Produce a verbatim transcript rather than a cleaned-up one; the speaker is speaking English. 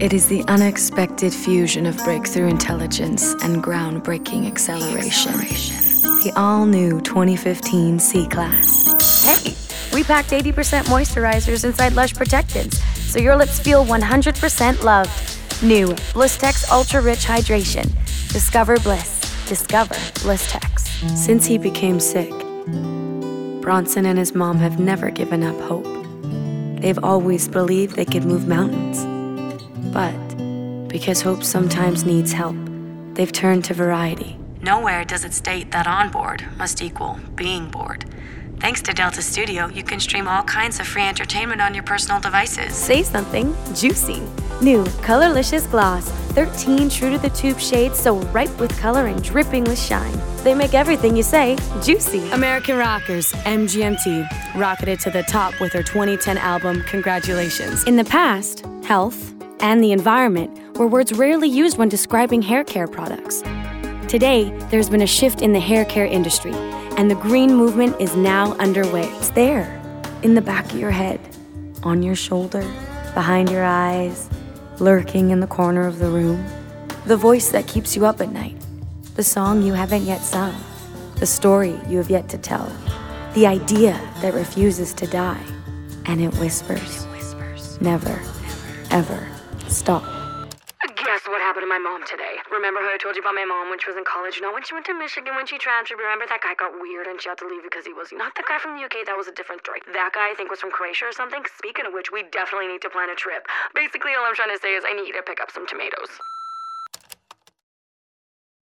It is the unexpected fusion of breakthrough intelligence and groundbreaking acceleration. The all-new twenty fifteen C-Class. Hey, we packed eighty percent moisturizers inside Lush Protectants, so your lips feel one hundred percent loved. New Blistex Ultra Rich Hydration. Discover bliss. Discover Blistex. Since he became sick, Bronson and his mom have never given up hope. They've always believed they could move mountains. But because hope sometimes needs help, they've turned to variety. Nowhere does it state that on board must equal being bored. Thanks to Delta Studio, you can stream all kinds of free entertainment on your personal devices. Say something juicy. New Colorlicious Gloss. thirteen true-to-the-tube shades so ripe with color and dripping with shine. They make everything you say juicy. American Rockers, M G M T, rocketed to the top with her twenty ten album, Congratulations. In the past, health and the environment were words rarely used when describing hair care products. Today, there's been a shift in the hair care industry, and the green movement is now underway. It's there, in the back of your head, on your shoulder, behind your eyes, lurking in the corner of the room. The voice that keeps you up at night. The song you haven't yet sung. The story you have yet to tell. The idea that refuses to die. And it whispers, never, ever stop. Guess what happened to my mom today? Remember how I told you about my mom when she was in college? You know, when she went to Michigan, when she transferred, remember that guy got weird and she had to leave because he was not the guy from the U K, that was a different story. That guy, I think, was from Croatia or something. Speaking of which, we definitely need to plan a trip. Basically, all I'm trying to say is I need you to pick up some tomatoes.